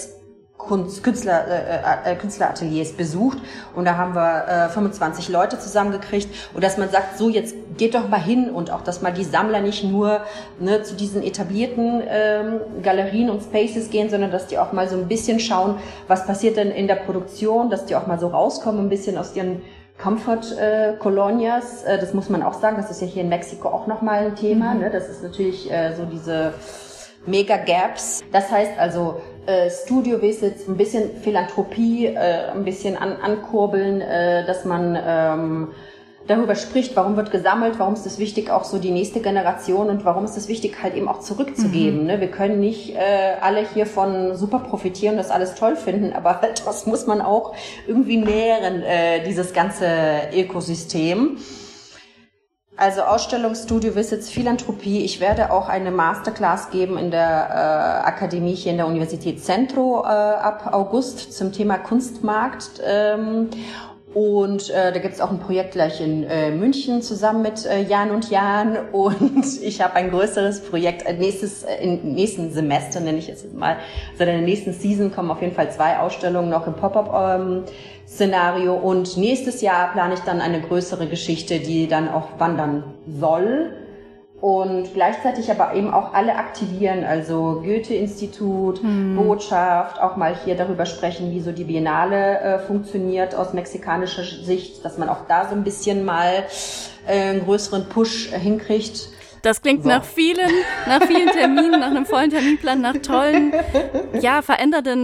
Künstlerateliers besucht und da haben wir 25 Leute zusammengekriegt und dass man sagt, so jetzt geht doch mal hin und auch, dass mal die Sammler nicht nur zu diesen etablierten Galerien und Spaces gehen, sondern dass die auch mal so ein bisschen schauen, was passiert denn in der Produktion, dass die auch mal so rauskommen, ein bisschen aus ihren Comfort-Colonias. Das muss man auch sagen, das ist ja hier in Mexiko auch nochmal ein Thema. Ne? Das ist natürlich so diese Mega-Gaps. Das heißt also Studio-Visits, ein bisschen Philanthropie, ein bisschen ankurbeln, dass man darüber spricht, warum wird gesammelt, warum ist es wichtig, auch so die nächste Generation und warum ist es wichtig, halt eben auch zurückzugeben. Ne? Wir können nicht alle hiervon super profitieren und das alles toll finden, aber halt, das muss man auch irgendwie nähren, dieses ganze Ökosystem. Also Ausstellung, Studio-Visits, Philanthropie. Ich werde auch eine Masterclass geben in der Akademie hier in der Universität Centro ab August zum Thema Kunstmarkt. Und da gibt es auch ein Projekt gleich in München zusammen mit Jan und Jan. Und ich habe ein größeres Projekt im nächsten Semester, nenne ich es jetzt mal. Also in der nächsten Season kommen auf jeden Fall 2 Ausstellungen noch im Pop-up-Szenario. Und nächstes Jahr plane ich dann eine größere Geschichte, die dann auch wandern soll. Und gleichzeitig aber eben auch alle aktivieren, also Goethe-Institut, Botschaft, auch mal hier darüber sprechen, wie so die Biennale funktioniert aus mexikanischer Sicht, dass man auch da so ein bisschen mal einen größeren Push hinkriegt. Das klingt nach vielen Terminen, nach einem vollen Terminplan, nach tollen, verändernden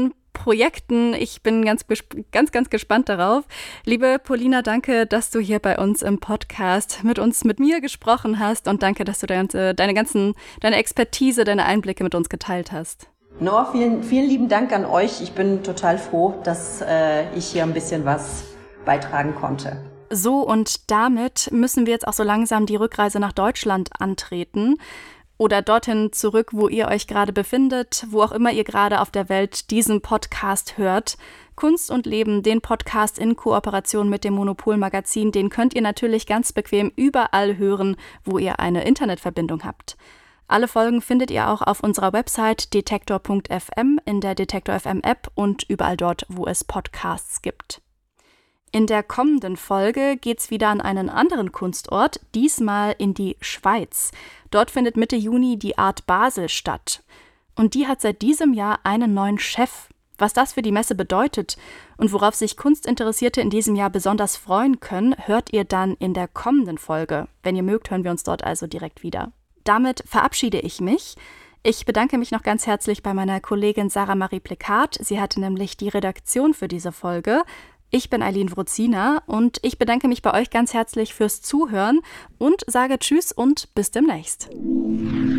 Projekten. Ich bin ganz gespannt darauf. Liebe Polina, danke, dass du hier bei uns im Podcast mit mir gesprochen hast und danke, dass du deine Expertise, deine Einblicke mit uns geteilt hast. Noah, vielen, vielen lieben Dank an euch. Ich bin total froh, dass ich hier ein bisschen was beitragen konnte. So, und damit müssen wir jetzt auch so langsam die Rückreise nach Deutschland antreten oder dorthin zurück, wo ihr euch gerade befindet, wo auch immer ihr gerade auf der Welt diesen Podcast hört. Kunst und Leben, den Podcast in Kooperation mit dem Monopol-Magazin, den könnt ihr natürlich ganz bequem überall hören, wo ihr eine Internetverbindung habt. Alle Folgen findet ihr auch auf unserer Website detektor.fm, in der Detektor FM App und überall dort, wo es Podcasts gibt. In der kommenden Folge geht's wieder an einen anderen Kunstort, diesmal in die Schweiz. Dort findet Mitte Juni die Art Basel statt. Und die hat seit diesem Jahr einen neuen Chef. Was das für die Messe bedeutet und worauf sich Kunstinteressierte in diesem Jahr besonders freuen können, hört ihr dann in der kommenden Folge. Wenn ihr mögt, hören wir uns dort also direkt wieder. Damit verabschiede ich mich. Ich bedanke mich noch ganz herzlich bei meiner Kollegin Sarah Marie Plekat. Sie hatte nämlich die Redaktion für diese Folge. Ich bin Eileen Wrozina und ich bedanke mich bei euch ganz herzlich fürs Zuhören und sage Tschüss und bis demnächst.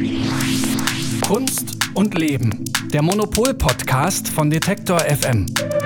Kunst und Leben, der Monopol-Podcast von Detektor FM.